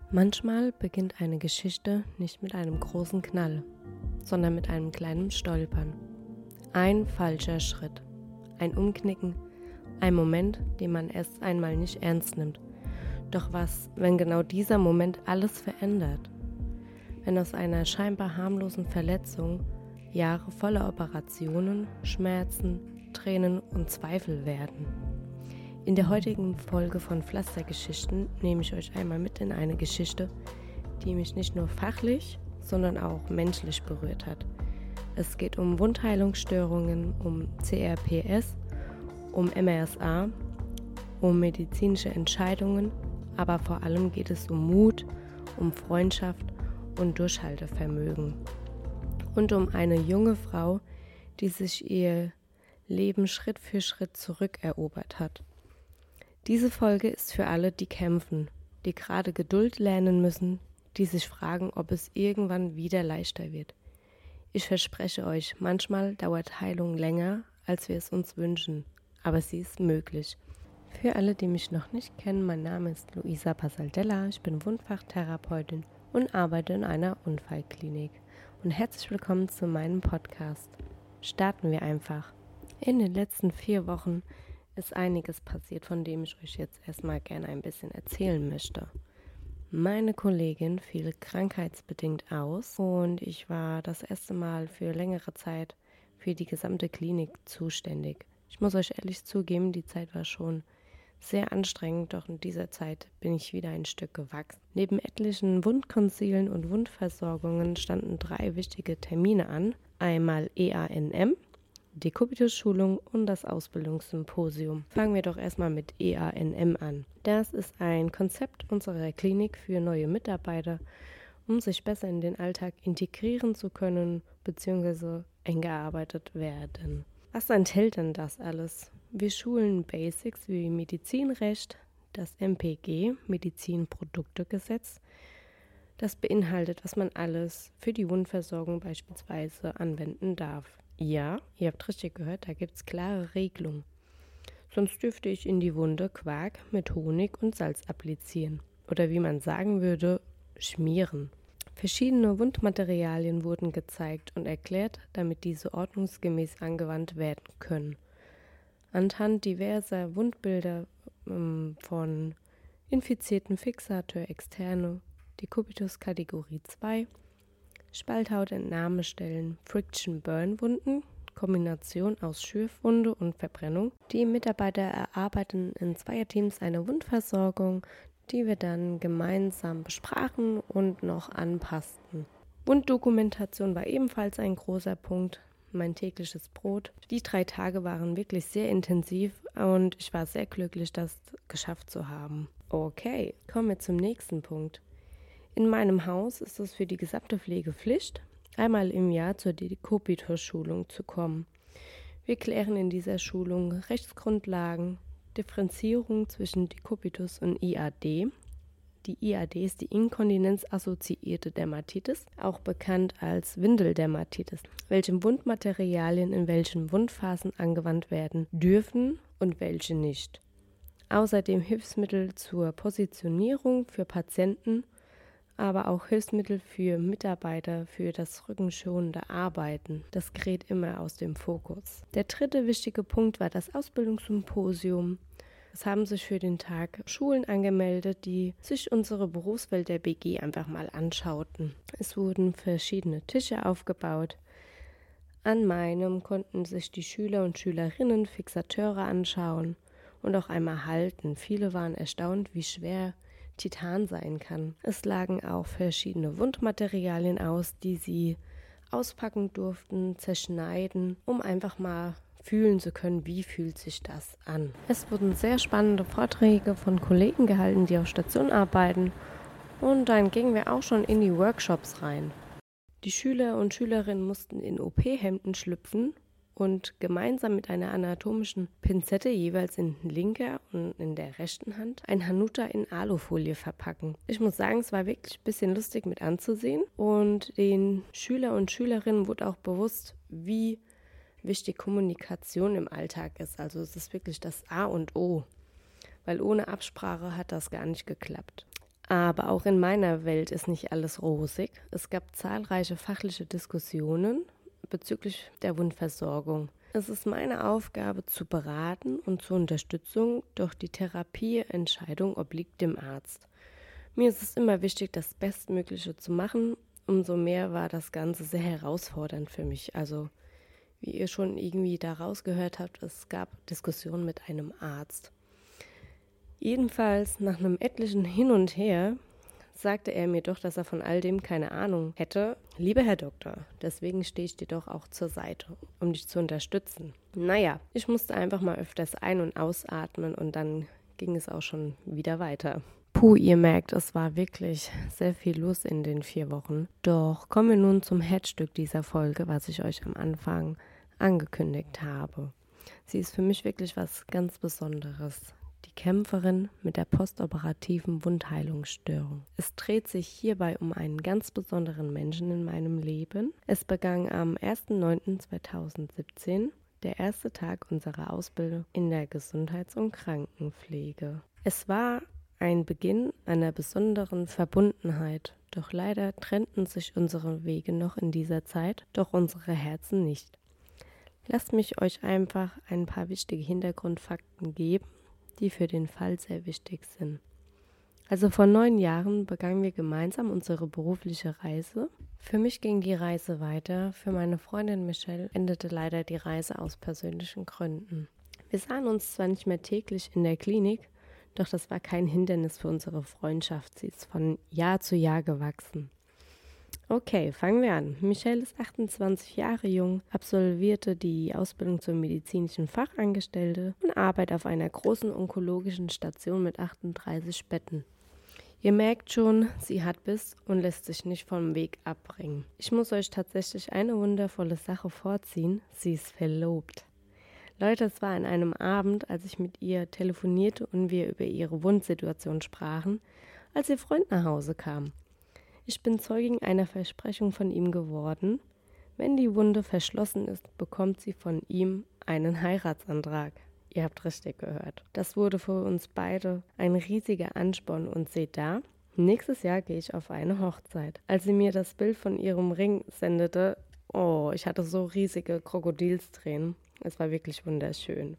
Manchmal beginnt eine Geschichte nicht mit einem großen Knall, sondern mit einem kleinen Stolpern. Ein falscher Schritt, ein Umknicken, ein Moment, den man erst einmal nicht ernst nimmt. Doch was, wenn genau dieser Moment alles verändert? Wenn aus einer scheinbar harmlosen Verletzung Jahre voller Operationen, Schmerzen, Tränen und Zweifel werden. In der heutigen Folge von Pflastergeschichten nehme ich euch einmal mit in eine Geschichte, die mich nicht nur fachlich, sondern auch menschlich berührt hat. Es geht um Wundheilungsstörungen, um CRPS, um MRSA, um medizinische Entscheidungen, aber vor allem geht es um Mut, um Freundschaft und Durchhaltevermögen. Und um eine junge Frau, die sich ihr Leben Schritt für Schritt zurückerobert hat. Diese Folge ist für alle, die kämpfen, die gerade Geduld lernen müssen, die sich fragen, ob es irgendwann wieder leichter wird. Ich verspreche euch, manchmal dauert Heilung länger, als wir es uns wünschen, aber sie ist möglich. Für alle, die mich noch nicht kennen, mein Name ist Luisa Pasaldella, ich bin Wundfachtherapeutin und arbeite in einer Unfallklinik. Und herzlich willkommen zu meinem Podcast. Starten wir einfach. In den letzten 4 Wochen ist einiges passiert, von dem ich euch jetzt erstmal gerne ein bisschen erzählen möchte. Meine Kollegin fiel krankheitsbedingt aus und ich war das erste Mal für längere Zeit für die gesamte Klinik zuständig. Ich muss euch ehrlich zugeben, die Zeit war schon sehr anstrengend, doch in dieser Zeit bin ich wieder ein Stück gewachsen. Neben etlichen Wundkonsilen und Wundversorgungen standen 3 wichtige Termine an. Einmal EANM, Dekubitus-Schulung und das Ausbildungssymposium. Fangen wir doch erstmal mit EANM an. Das ist ein Konzept unserer Klinik für neue Mitarbeiter, um sich besser in den Alltag integrieren zu können bzw. eingearbeitet werden. Was enthält denn das alles? Wir schulen Basics wie Medizinrecht, das MPG, Medizinproduktegesetz. Das beinhaltet, was man alles für die Wundversorgung beispielsweise anwenden darf. Ja, ihr habt richtig gehört, da gibt es klare Regelungen. Sonst dürfte ich in die Wunde Quark mit Honig und Salz applizieren. Oder wie man sagen würde, schmieren. Verschiedene Wundmaterialien wurden gezeigt und erklärt, damit diese ordnungsgemäß angewandt werden können. Anhand diverser Wundbilder von infizierten Fixator externe, Dekubitus Kategorie 2, Spalthautentnahmestellen, Friction-Burn-Wunden, Kombination aus Schürfwunde und Verbrennung. Die Mitarbeiter erarbeiten in 2er-Teams eine Wundversorgung, die wir dann gemeinsam besprachen und noch anpassten. Wunddokumentation war ebenfalls ein großer Punkt, mein tägliches Brot. Die 3 Tage waren wirklich sehr intensiv und ich war sehr glücklich, das geschafft zu haben. Okay, kommen wir zum nächsten Punkt. In meinem Haus ist es für die gesamte Pflege Pflicht, einmal im Jahr zur Dekubitus-Schulung zu kommen. Wir klären in dieser Schulung Rechtsgrundlagen, Differenzierung zwischen Dekubitus und IAD. Die IAD ist die inkontinenzassoziierte Dermatitis, auch bekannt als Windeldermatitis, welche Wundmaterialien in welchen Wundphasen angewandt werden dürfen und welche nicht. Außerdem Hilfsmittel zur Positionierung für Patienten, aber auch Hilfsmittel für Mitarbeiter für das rückenschonende Arbeiten. Das gerät immer aus dem Fokus. Der 3. wichtige Punkt war das Ausbildungssymposium. Es haben sich für den Tag Schulen angemeldet, die sich unsere Berufswelt der BG einfach mal anschauten. Es wurden verschiedene Tische aufgebaut. An meinem konnten sich die Schüler und Schülerinnen Fixateure anschauen und auch einmal halten. Viele waren erstaunt, wie schwer Titan sein kann. Es lagen auch verschiedene Wundmaterialien aus, die sie auspacken durften, zerschneiden, um einfach mal fühlen zu können, wie fühlt sich das an. Es wurden sehr spannende Vorträge von Kollegen gehalten, die auf Station arbeiten, und dann gingen wir auch schon in die Workshops rein. Die Schüler und Schülerinnen mussten in OP-Hemden schlüpfen und gemeinsam mit einer anatomischen Pinzette jeweils in linker und in der rechten Hand ein Hanuta in Alufolie verpacken. Ich muss sagen, es war wirklich ein bisschen lustig mit anzusehen und den Schüler und Schülerinnen wurde auch bewusst, wie wichtig Kommunikation im Alltag ist. Also es ist wirklich das A und O, weil ohne Absprache hat das gar nicht geklappt. Aber auch in meiner Welt ist nicht alles rosig. Es gab zahlreiche fachliche Diskussionen bezüglich der Wundversorgung. Es ist meine Aufgabe zu beraten und zur Unterstützung, doch die Therapieentscheidung obliegt dem Arzt. Mir ist es immer wichtig, das Bestmögliche zu machen. Umso mehr war das Ganze sehr herausfordernd für mich. Also, wie ihr schon irgendwie da rausgehört habt, es gab Diskussionen mit einem Arzt. Jedenfalls, nach einem etlichen Hin und Her, sagte er mir doch, dass er von all dem keine Ahnung hätte. Lieber Herr Doktor, deswegen stehe ich dir doch auch zur Seite, um dich zu unterstützen. Naja, ich musste einfach mal öfters ein- und ausatmen und dann ging es auch schon wieder weiter. Puh, ihr merkt, es war wirklich sehr viel los in den 4 Wochen. Doch kommen wir nun zum Herzstück dieser Folge, was ich euch am Anfang angekündigt habe. Sie ist für mich wirklich was ganz Besonderes. Die Kämpferin mit der postoperativen Wundheilungsstörung. Es dreht sich hierbei um einen ganz besonderen Menschen in meinem Leben. Es begann am 1.9.2017, der erste Tag unserer Ausbildung in der Gesundheits- und Krankenpflege. Es war ein Beginn einer besonderen Verbundenheit, doch leider trennten sich unsere Wege noch in dieser Zeit, doch unsere Herzen nicht. Lasst mich euch einfach ein paar wichtige Hintergrundfakten geben, die für den Fall sehr wichtig sind. Also vor 9 Jahren begannen wir gemeinsam unsere berufliche Reise. Für mich ging die Reise weiter, für meine Freundin Michelle endete leider die Reise aus persönlichen Gründen. Wir sahen uns zwar nicht mehr täglich in der Klinik, doch das war kein Hindernis für unsere Freundschaft. Sie ist von Jahr zu Jahr gewachsen. Okay, fangen wir an. Michelle ist 28 Jahre jung, absolvierte die Ausbildung zur medizinischen Fachangestellte und arbeitet auf einer großen onkologischen Station mit 38 Betten. Ihr merkt schon, sie hat Biss und lässt sich nicht vom Weg abbringen. Ich muss euch tatsächlich eine wundervolle Sache vorziehen. Sie ist verlobt. Leute, es war an einem Abend, als ich mit ihr telefonierte und wir über ihre Wundsituation sprachen, als ihr Freund nach Hause kam. Ich bin Zeugin einer Versprechung von ihm geworden. Wenn die Wunde verschlossen ist, bekommt sie von ihm einen Heiratsantrag. Ihr habt richtig gehört. Das wurde für uns beide ein riesiger Ansporn und seht da, nächstes Jahr gehe ich auf eine Hochzeit. Als sie mir das Bild von ihrem Ring sendete, ich hatte so riesige Krokodilstränen. Es war wirklich wunderschön.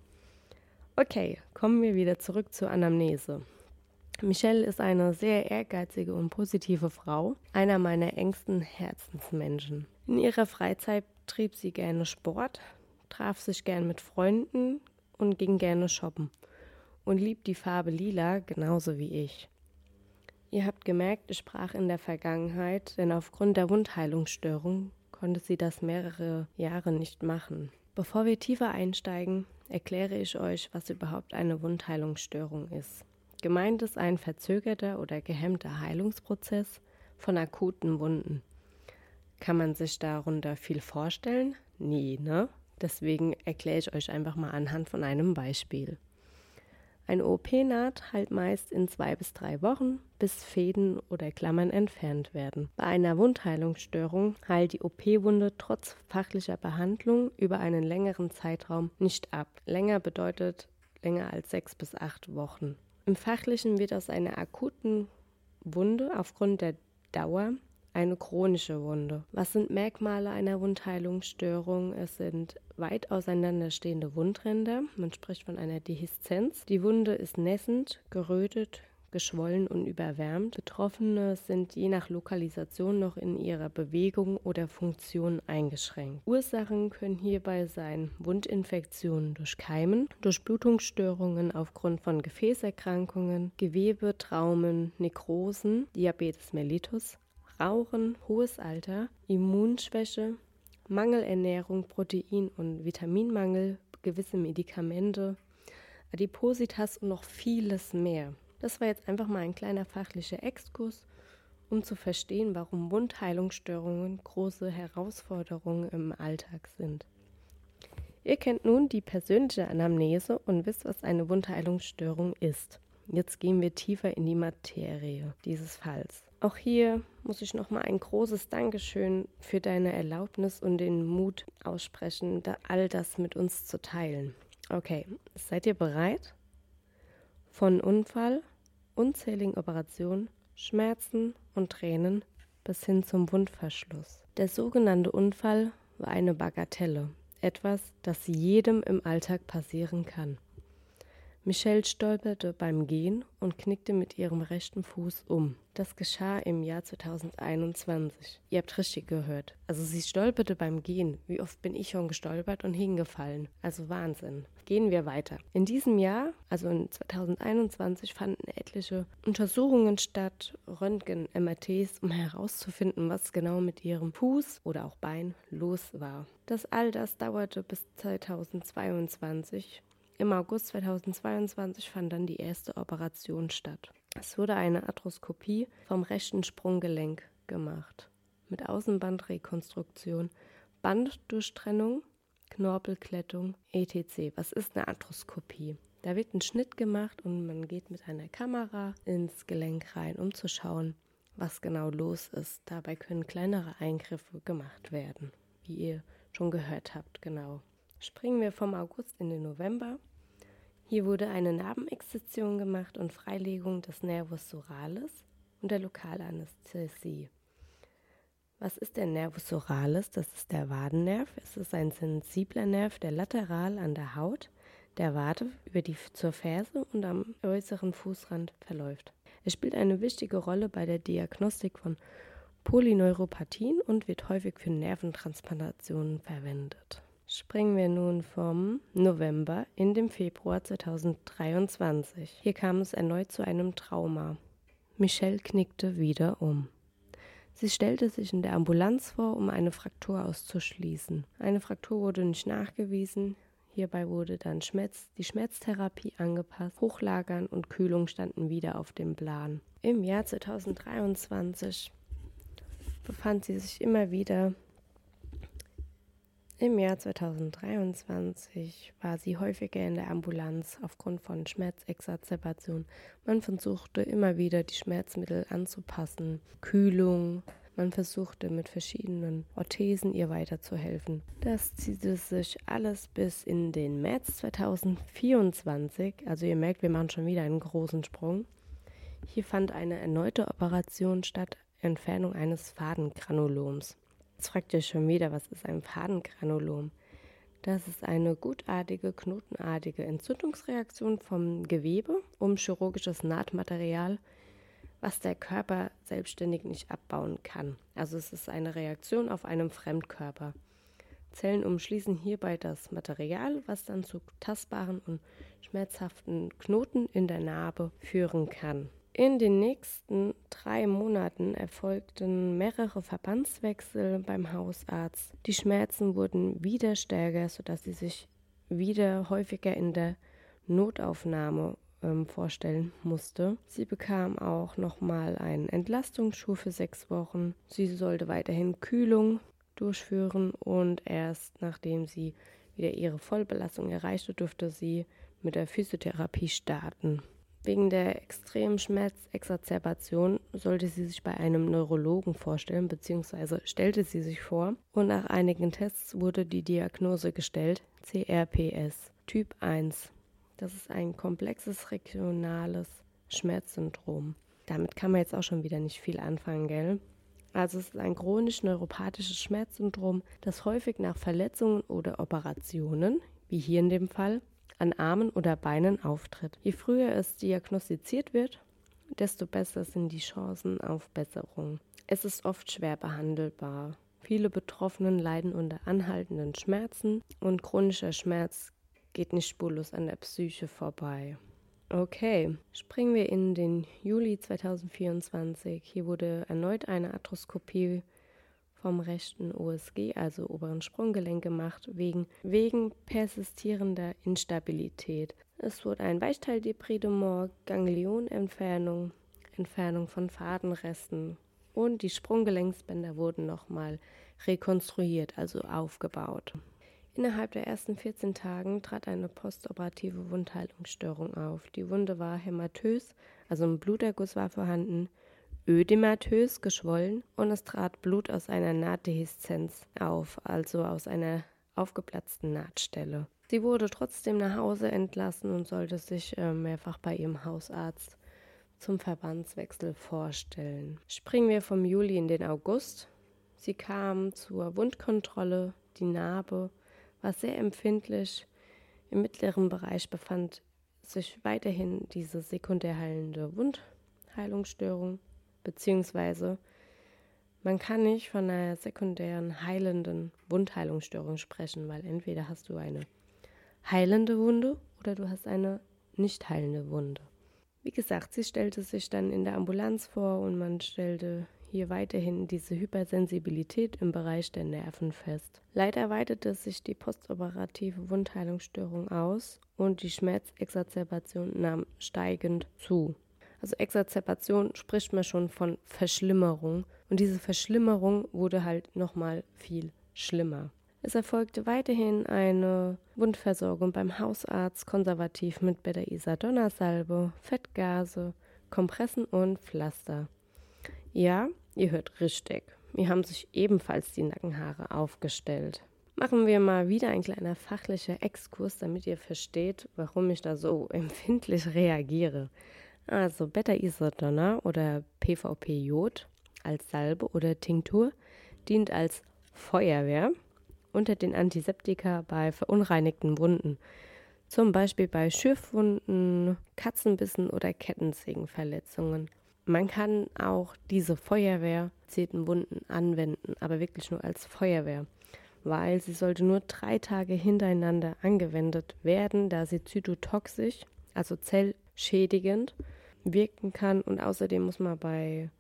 Okay, kommen wir wieder zurück zur Anamnese. Michelle ist eine sehr ehrgeizige und positive Frau, einer meiner engsten Herzensmenschen. In ihrer Freizeit trieb sie gerne Sport, traf sich gern mit Freunden und ging gerne shoppen und liebt die Farbe Lila genauso wie ich. Ihr habt gemerkt, ich sprach in der Vergangenheit, denn aufgrund der Wundheilungsstörung konnte sie das mehrere Jahre nicht machen. Bevor wir tiefer einsteigen, erkläre ich euch, was überhaupt eine Wundheilungsstörung ist. Gemeint ist ein verzögerter oder gehemmter Heilungsprozess von akuten Wunden. Kann man sich darunter viel vorstellen? Nee, ne? Deswegen erkläre ich euch einfach mal anhand von einem Beispiel. Eine OP-Naht heilt meist in 2 bis 3 Wochen, bis Fäden oder Klammern entfernt werden. Bei einer Wundheilungsstörung heilt die OP-Wunde trotz fachlicher Behandlung über einen längeren Zeitraum nicht ab. Länger bedeutet länger als 6 bis 8 Wochen. Im Fachlichen wird aus einer akuten Wunde aufgrund der Dauer eine chronische Wunde. Was sind Merkmale einer Wundheilungsstörung? Es sind weit auseinanderstehende Wundränder, man spricht von einer Dehiszenz. Die Wunde ist nässend, gerötet, geschwollen und überwärmt. Betroffene sind je nach Lokalisation noch in ihrer Bewegung oder Funktion eingeschränkt. Ursachen können hierbei sein Wundinfektionen durch Keimen, Durchblutungsstörungen aufgrund von Gefäßerkrankungen, Gewebetraumen, Nekrosen, Diabetes mellitus, Rauchen, hohes Alter, Immunschwäche, Mangelernährung, Protein- und Vitaminmangel, gewisse Medikamente, Adipositas und noch vieles mehr. Das war jetzt einfach mal ein kleiner fachlicher Exkurs, um zu verstehen, warum Wundheilungsstörungen große Herausforderungen im Alltag sind. Ihr kennt nun die persönliche Anamnese und wisst, was eine Wundheilungsstörung ist. Jetzt gehen wir tiefer in die Materie dieses Falls. Auch hier muss ich nochmal ein großes Dankeschön für deine Erlaubnis und den Mut aussprechen, all das mit uns zu teilen. Okay, seid ihr bereit? Von Unfall, unzähligen Operationen, Schmerzen und Tränen bis hin zum Wundverschluss. Der sogenannte Unfall war eine Bagatelle, etwas, das jedem im Alltag passieren kann. Michelle stolperte beim Gehen und knickte mit ihrem rechten Fuß um. Das geschah im Jahr 2021. Ihr habt richtig gehört. Also sie stolperte beim Gehen. Wie oft bin ich schon gestolpert und hingefallen? Also Wahnsinn. Gehen wir weiter. In diesem Jahr, also in 2021, fanden etliche Untersuchungen statt, Röntgen, MRTs, um herauszufinden, was genau mit ihrem Fuß oder auch Bein los war. All das dauerte bis 2022. Im August 2022 fand dann die erste Operation statt. Es wurde eine Arthroskopie vom rechten Sprunggelenk gemacht, mit Außenbandrekonstruktion, Banddurchtrennung, Knorpelklettung, etc. Was ist eine Arthroskopie? Da wird ein Schnitt gemacht und man geht mit einer Kamera ins Gelenk rein, um zu schauen, was genau los ist. Dabei können kleinere Eingriffe gemacht werden, wie ihr schon gehört habt, genau. Springen wir vom August in den November. Hier wurde eine Narbenexzision gemacht und Freilegung des Nervus suralis und der Lokalanästhesie. Was ist der Nervus suralis? Das ist der Wadennerv. Es ist ein sensibler Nerv, der lateral an der Haut der Wade zur Ferse und am äußeren Fußrand verläuft. Es spielt eine wichtige Rolle bei der Diagnostik von Polyneuropathien und wird häufig für Nerventransplantationen verwendet. Springen wir nun vom November in den Februar 2023. Hier kam es erneut zu einem Trauma. Michelle knickte wieder um. Sie stellte sich in der Ambulanz vor, um eine Fraktur auszuschließen. Eine Fraktur wurde nicht nachgewiesen. Hierbei wurde dann die Schmerztherapie angepasst. Hochlagern und Kühlung standen wieder auf dem Plan. Im Jahr 2023 befand sie sich immer wieder. Im Jahr 2023 war sie häufiger in der Ambulanz aufgrund von Schmerzexazerbation. Man versuchte immer wieder, die Schmerzmittel anzupassen, Kühlung. Man versuchte mit verschiedenen Orthesen ihr weiterzuhelfen. Das ziehte sich alles bis in den März 2024. Also ihr merkt, wir machen schon wieder einen großen Sprung. Hier fand eine erneute Operation statt, Entfernung eines Fadengranuloms. Jetzt fragt ihr schon wieder, was ist ein Fadengranulom? Das ist eine gutartige, knotenartige Entzündungsreaktion vom Gewebe um chirurgisches Nahtmaterial, was der Körper selbstständig nicht abbauen kann. Also es ist eine Reaktion auf einem Fremdkörper. Zellen umschließen hierbei das Material, was dann zu tastbaren und schmerzhaften Knoten in der Narbe führen kann. In den nächsten 3 Monaten erfolgten mehrere Verbandswechsel beim Hausarzt. Die Schmerzen wurden wieder stärker, sodass sie sich wieder häufiger in der Notaufnahme vorstellen musste. Sie bekam auch nochmal einen Entlastungsschuh für 6 Wochen. Sie sollte weiterhin Kühlung durchführen und erst nachdem sie wieder ihre Vollbelastung erreichte, durfte sie mit der Physiotherapie starten. Wegen der extremen Schmerzexazerbation sollte sie sich bei einem Neurologen vorstellen, beziehungsweise stellte sie sich vor. Und nach einigen Tests wurde die Diagnose gestellt, CRPS, Typ 1. Das ist ein komplexes regionales Schmerzsyndrom. Damit kann man jetzt auch schon wieder nicht viel anfangen, gell? Also es ist ein chronisch-neuropathisches Schmerzsyndrom, das häufig nach Verletzungen oder Operationen, wie hier in dem Fall, an Armen oder Beinen auftritt. Je früher es diagnostiziert wird, desto besser sind die Chancen auf Besserung. Es ist oft schwer behandelbar. Viele Betroffenen leiden unter anhaltenden Schmerzen und chronischer Schmerz geht nicht spurlos an der Psyche vorbei. Okay, springen wir in den Juli 2024. Hier wurde erneut eine Arthroskopie vom rechten OSG, also oberen Sprunggelenk, gemacht, wegen persistierender Instabilität. Es wurde ein Weichteildebridement, Ganglionentfernung, Entfernung von Fadenresten und die Sprunggelenksbänder wurden nochmal rekonstruiert, also aufgebaut. Innerhalb der ersten 14 Tagen trat eine postoperative Wundheilungsstörung auf. Die Wunde war hämatös, also ein Bluterguss war vorhanden, ödematös, geschwollen und es trat Blut aus einer Nahtdehiszenz auf, also aus einer aufgeplatzten Nahtstelle. Sie wurde trotzdem nach Hause entlassen und sollte sich mehrfach bei ihrem Hausarzt zum Verbandswechsel vorstellen. Springen wir vom Juli in den August. Sie kam zur Wundkontrolle. Die Narbe war sehr empfindlich. Im mittleren Bereich befand sich weiterhin diese sekundär heilende Wundheilungsstörung, beziehungsweise man kann nicht von einer sekundären heilenden Wundheilungsstörung sprechen, weil entweder hast du eine heilende Wunde oder du hast eine nicht heilende Wunde. Wie gesagt, sie stellte sich dann in der Ambulanz vor und man stellte hier weiterhin diese Hypersensibilität im Bereich der Nerven fest. Leider weitete sich die postoperative Wundheilungsstörung aus und die Schmerzexazerbation nahm steigend zu. Also Exazerbation spricht man schon von Verschlimmerung und diese Verschlimmerung wurde halt nochmal viel schlimmer. Es erfolgte weiterhin eine Wundversorgung beim Hausarzt, konservativ mit Beta-Isadonna-Salbe, Fettgase, Kompressen und Pflaster. Ja, ihr hört richtig. Mir haben sich ebenfalls die Nackenhaare aufgestellt. Machen wir mal wieder ein kleiner fachlicher Exkurs, damit ihr versteht, warum ich da so empfindlich reagiere. Also Beta-Isadonna oder PVP-Jod als Salbe oder Tinktur dient als Feuerwehr unter den Antiseptika bei verunreinigten Wunden, zum Beispiel bei Schürfwunden, Katzenbissen oder Kettensägenverletzungen. Man kann auch diese feuerwehrzierten Wunden anwenden, aber wirklich nur als Feuerwehr, weil sie sollte nur 3 Tage hintereinander angewendet werden, da sie zytotoxisch, also zellschädigend, wirken kann und außerdem muss man bei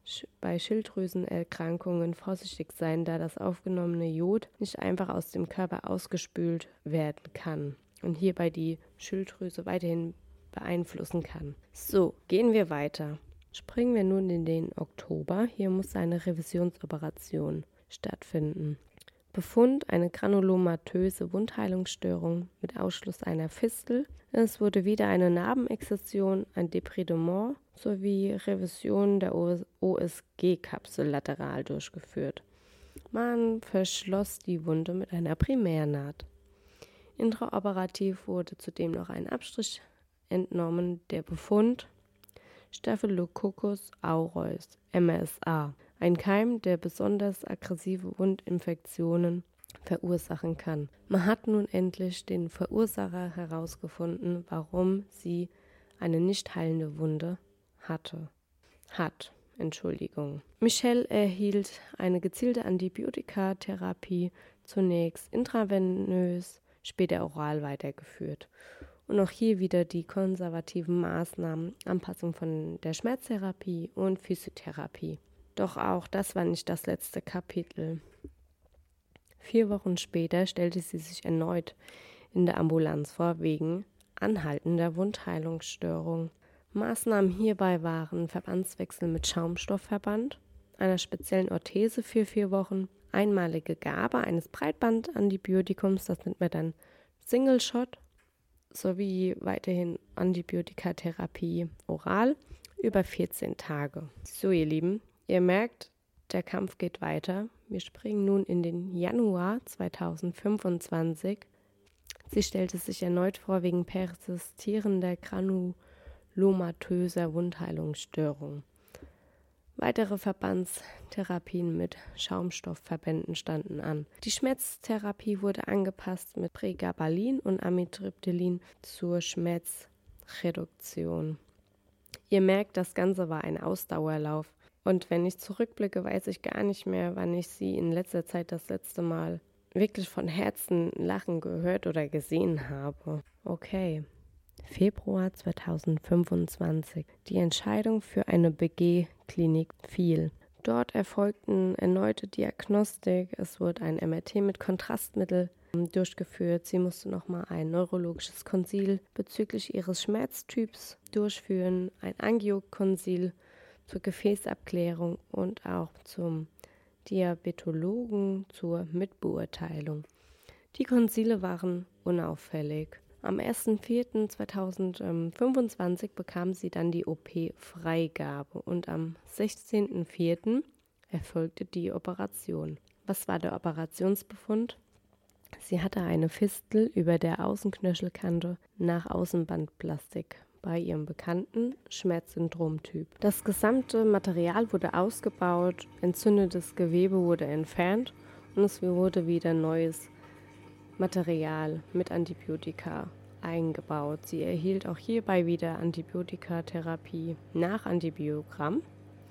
Schilddrüsenerkrankungen vorsichtig sein, da das aufgenommene Jod nicht einfach aus dem Körper ausgespült werden kann und hierbei die Schilddrüse weiterhin beeinflussen kann. So, gehen wir weiter. Springen wir nun in den Oktober. Hier muss eine Revisionsoperation stattfinden. Befund: eine granulomatöse Wundheilungsstörung mit Ausschluss einer Fistel. Es wurde wieder eine Narbenexzession, ein Debridement sowie Revision der OSG-Kapsel lateral durchgeführt. Man verschloss die Wunde mit einer Primärnaht. Intraoperativ wurde zudem noch ein Abstrich entnommen. Der Befund: Staphylococcus aureus, MRSA, ein Keim, der besonders aggressive Wundinfektionen verursachen kann. Man hat nun endlich den Verursacher herausgefunden, warum sie eine nicht heilende Wunde hat. Michelle erhielt eine gezielte Antibiotikatherapie, zunächst intravenös, später oral weitergeführt. Und auch hier wieder die konservativen Maßnahmen, Anpassung von der Schmerztherapie und Physiotherapie. Doch auch das war nicht das letzte Kapitel. 4 Wochen später stellte sie sich erneut in der Ambulanz vor, wegen anhaltender Wundheilungsstörung. Maßnahmen hierbei waren Verbandswechsel mit Schaumstoffverband, einer speziellen Orthese für 4 Wochen, einmalige Gabe eines Breitbandantibiotikums, das nennt man dann Single Shot, sowie weiterhin Antibiotikatherapie oral über 14 Tage. So, ihr Lieben, ihr merkt, der Kampf geht weiter. Wir springen nun in den Januar 2025. Sie stellte sich erneut vor wegen persistierender granulomatöser Wundheilungsstörung. Weitere Verbandstherapien mit Schaumstoffverbänden standen an. Die Schmerztherapie wurde angepasst mit Pregabalin und Amitriptylin zur Schmerzreduktion. Ihr merkt, das Ganze war ein Ausdauerlauf. Und wenn ich zurückblicke, weiß ich gar nicht mehr, wann ich sie in letzter Zeit das letzte Mal wirklich von Herzen lachen gehört oder gesehen habe. Okay. Februar 2025. Die Entscheidung für eine BG-Klinik fiel. Dort erfolgten erneute Diagnostik. Es wurde ein MRT mit Kontrastmittel durchgeführt. Sie musste nochmal ein neurologisches Konsil bezüglich ihres Schmerztyps durchführen, ein Angiokonsil zur Gefäßabklärung und auch zum Diabetologen zur Mitbeurteilung. Die Konsile waren unauffällig. Am 1.4.2025 bekam sie dann die OP-Freigabe und am 16.04. erfolgte die Operation. Was war der Operationsbefund? Sie hatte eine Fistel über der Außenknöchelkante nach Außenbandplastik bei ihrem bekannten Schmerzsyndrom-Typ. Das gesamte Material wurde ausgebaut, entzündetes Gewebe wurde entfernt und es wurde wieder neues Material mit Antibiotika eingebaut. Sie erhielt auch hierbei wieder Antibiotikatherapie nach Antibiogramm.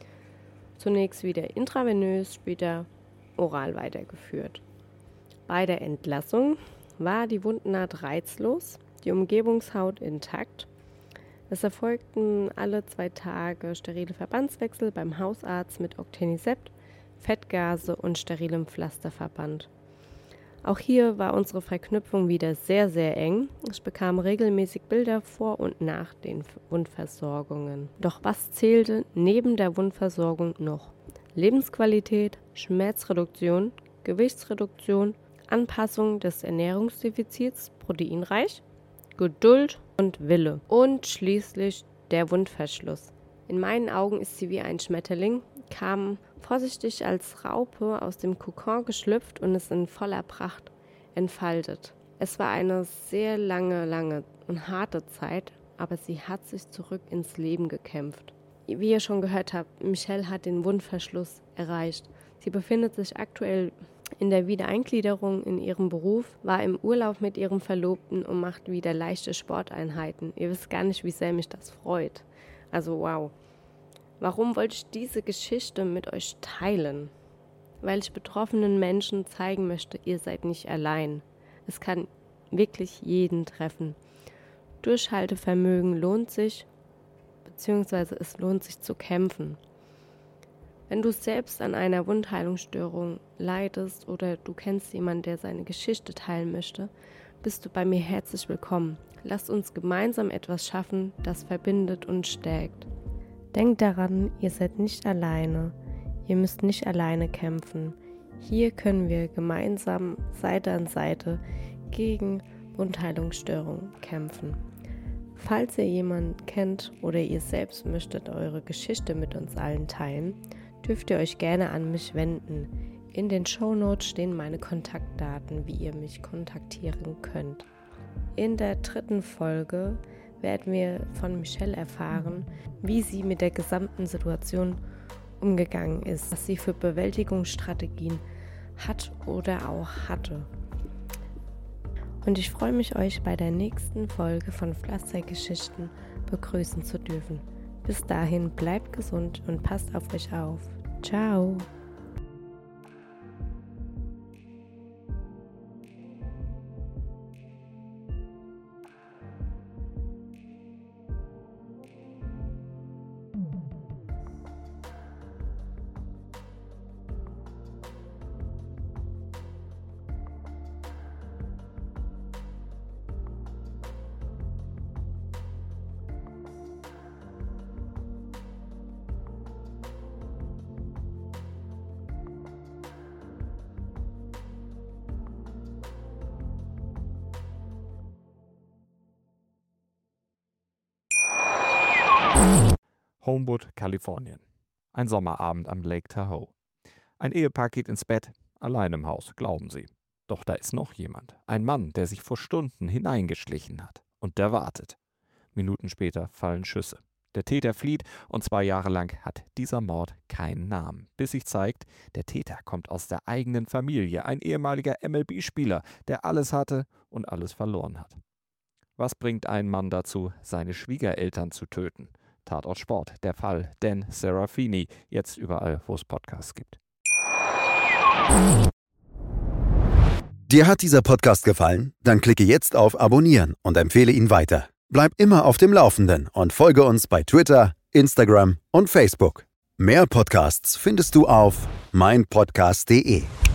Zunächst wieder intravenös, später oral weitergeführt. Bei der Entlassung war die Wundnaht reizlos, die Umgebungshaut intakt. Es erfolgten alle 2 Tage sterile Verbandswechsel beim Hausarzt mit Octenisept, Fettgase und sterilem Pflasterverband. Auch hier war unsere Verknüpfung wieder sehr, sehr eng. Ich bekam regelmäßig Bilder vor und nach den Wundversorgungen. Doch was zählte neben der Wundversorgung noch? Lebensqualität, Schmerzreduktion, Gewichtsreduktion, Anpassung des Ernährungsdefizits, proteinreich, Geduld und Wille und schließlich der Wundverschluss. In meinen Augen ist sie wie ein Schmetterling, kam vorsichtig als Raupe aus dem Kokon geschlüpft und ist in voller Pracht entfaltet. Es war eine sehr lange und harte Zeit, aber sie hat sich zurück ins Leben gekämpft. Wie ihr schon gehört habt, Michelle hat den Wundverschluss erreicht. Sie befindet sich aktuell in der Wiedereingliederung in ihrem Beruf, war im Urlaub mit ihrem Verlobten und macht wieder leichte Sporteinheiten. Ihr wisst gar nicht, wie sehr mich das freut. Also wow. Warum wollte ich diese Geschichte mit euch teilen? Weil ich betroffenen Menschen zeigen möchte, ihr seid nicht allein. Es kann wirklich jeden treffen. Durchhaltevermögen lohnt sich, beziehungsweise es lohnt sich zu kämpfen. Wenn du selbst an einer Wundheilungsstörung leidest oder du kennst jemanden, der seine Geschichte teilen möchte, bist du bei mir herzlich willkommen. Lasst uns gemeinsam etwas schaffen, das verbindet und stärkt. Denkt daran, ihr seid nicht alleine. Ihr müsst nicht alleine kämpfen. Hier können wir gemeinsam Seite an Seite gegen Wundheilungsstörungen kämpfen. Falls ihr jemanden kennt oder ihr selbst möchtet eure Geschichte mit uns allen teilen, dürft ihr euch gerne an mich wenden. In den Shownotes stehen meine Kontaktdaten, wie ihr mich kontaktieren könnt. In der 3. Folge werden wir von Michelle erfahren, wie sie mit der gesamten Situation umgegangen ist, was sie für Bewältigungsstrategien hat oder auch hatte. Und ich freue mich, euch bei der nächsten Folge von Pflastergeschichten begrüßen zu dürfen. Bis dahin bleibt gesund und passt auf euch auf. Ciao! Homewood, Kalifornien. Ein Sommerabend am Lake Tahoe. Ein Ehepaar geht ins Bett, allein im Haus, glauben sie. Doch da ist noch jemand. Ein Mann, der sich vor Stunden hineingeschlichen hat. Und der wartet. Minuten später fallen Schüsse. Der Täter flieht und 2 Jahre lang hat dieser Mord keinen Namen. Bis sich zeigt, der Täter kommt aus der eigenen Familie. Ein ehemaliger MLB-Spieler, der alles hatte und alles verloren hat. Was bringt einen Mann dazu, seine Schwiegereltern zu töten? Tatort Sport, der Fall Dan Serafini, jetzt überall, wo es Podcasts gibt. Dir hat dieser Podcast gefallen? Dann klicke jetzt auf Abonnieren und empfehle ihn weiter. Bleib immer auf dem Laufenden und folge uns bei Twitter, Instagram und Facebook. Mehr Podcasts findest du auf meinpodcast.de.